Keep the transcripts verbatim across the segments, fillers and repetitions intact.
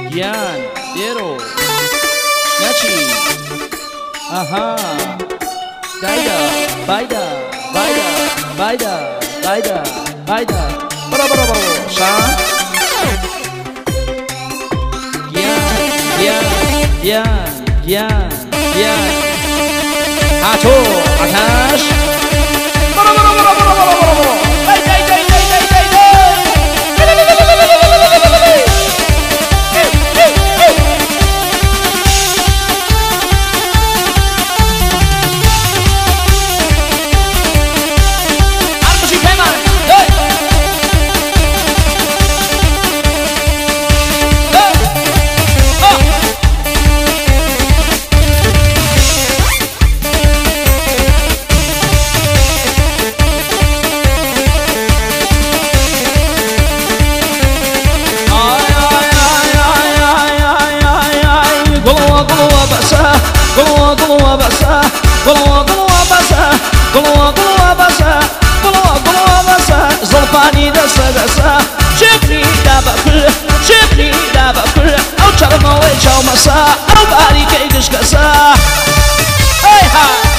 گیان دیرو نچی آها دایدا بایدا بایدا بایدا بایدا بایدا برو برو برو شان گیان گیان گیان گیان گیان هاتو آتش برو برو برو برو برو برو برو دای دای دای دای دای دای قلوا قلوا بسا قلوا قلوا بسا قلوا قلوا بسا قلوا قلوا بسا زلفاني دسا دسا شبني دابا كل شبني دابا كل او شرما ويشاو مسا او باري كيدش كسا اي هاي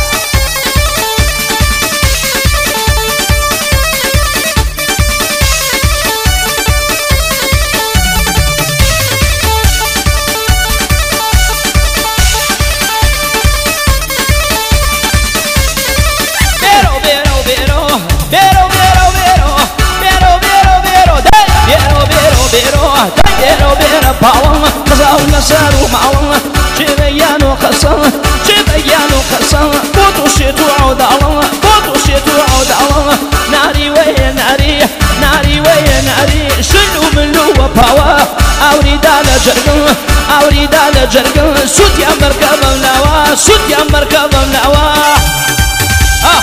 بيرو بيرو باون قزاونا سارو معون شبيانو قصن شبيانو قصن بوتو شيتو عودالون بوتو شيتو عودالون ناري وي ناري ناري وي ناري شنو منو باوا اوريد على جرقن اوريد على جرقن سوت يا مركب منوا سوت يا مركب منوا ها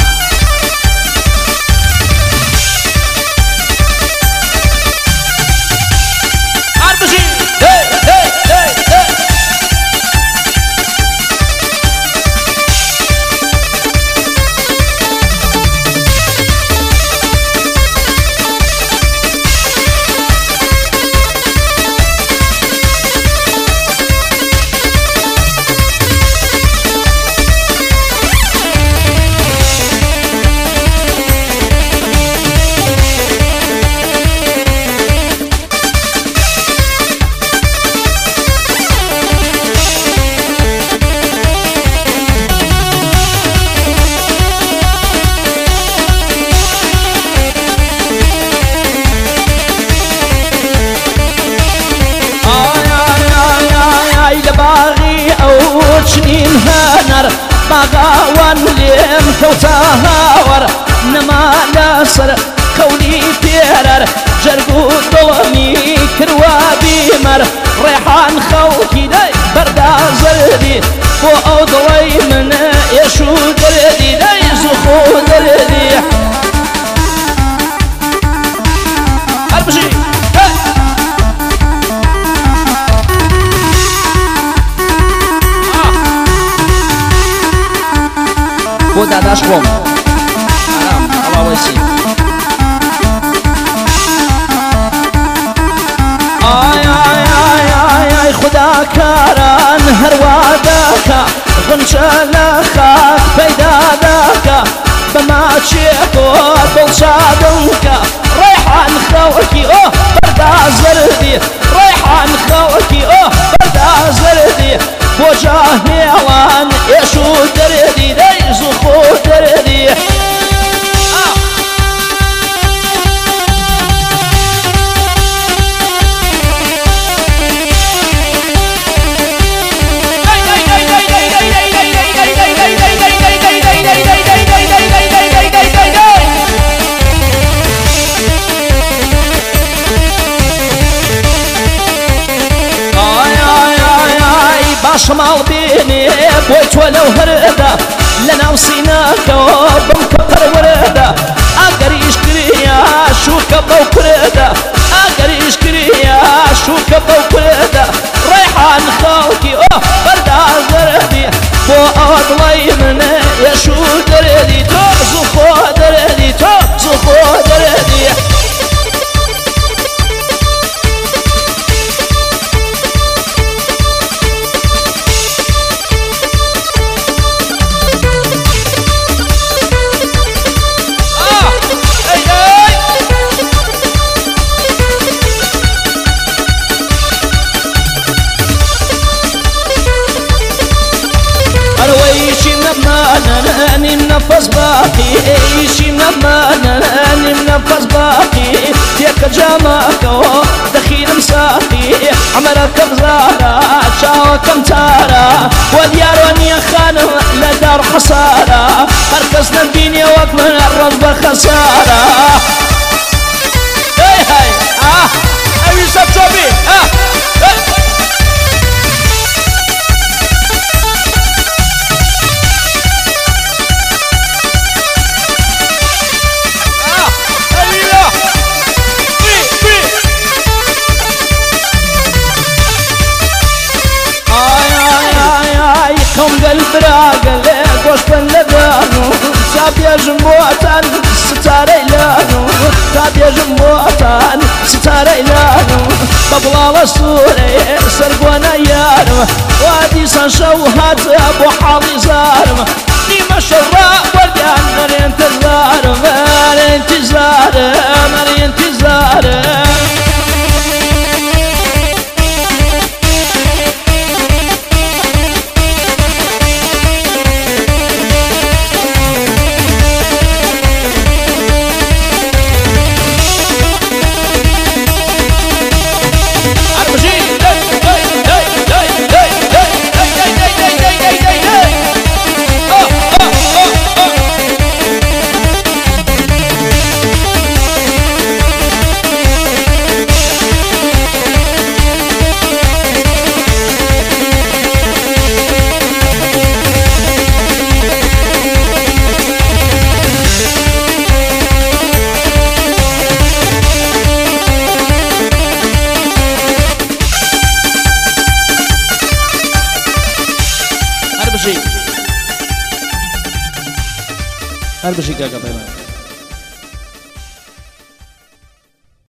شنين هنر باغاوان ليم كوتاهاور نما نصر كوني بيرر جرقو دومي كروا بيمر ريحان خوكي داي بردا زردي فو اوضوي من يشو دردي داي زخو دردي هربشي بو داداش قوم آرام هوا ویسی آی آی آی آی آی خدا کاران هر واداکا غنچه لخاک پیدا داکا بما چیکو بلشادنکا ریحان خوکی اوه بردا زردی ریحان خوکی اوه بردا زردی بو جاهیوان ایشو دردی دی زخو دردی شمال بيني بويت ولو هردا لنا وصيناك وبنكبر وردا اقريش كريا شو كبو كردا اقريش كريا شو كبو كردا ريحان خوكي اوه بردا زردي بو اضلي من يشو دردي تو زخو دردي تو زخو دردي نفس باقي ديك جامك دخيل مساقي عمرك بزارة شاوكم تارة واليار وني خانم لدار خسارة مركزنا الدنيا وقمنا الرب خسارة. هاي هاي اه أبي سبتوبي اه كم قلب راقل قوش باللبانو ساب يا جموتان ستاري لانو ساب يا جموتان ستاري لانو ببلا السوري سرقونا يارم وادي سنشوهات ابو حالي زارم ديما شراء وردان مري انتظار مري انتظار مري انتظار. هر بشي كاكا بايمان